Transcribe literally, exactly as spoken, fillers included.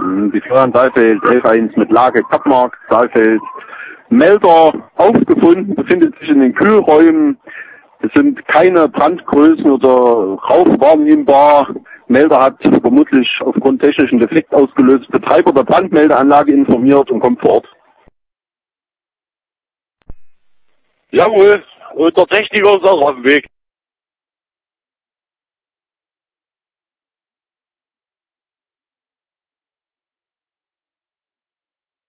die Florian Saalfeld elf eins mit Lage Kappmark Saalfeld. Melder aufgefunden, befindet sich in den Kühlräumen. Es sind keine Brandgrößen oder Rauch wahrnehmbar. Melder hat vermutlich aufgrund technischen Defekt ausgelöst Betreiber der Brandmeldeanlage informiert und kommt vor Ort. Jawohl, und der Techniker ist auch auf dem Weg.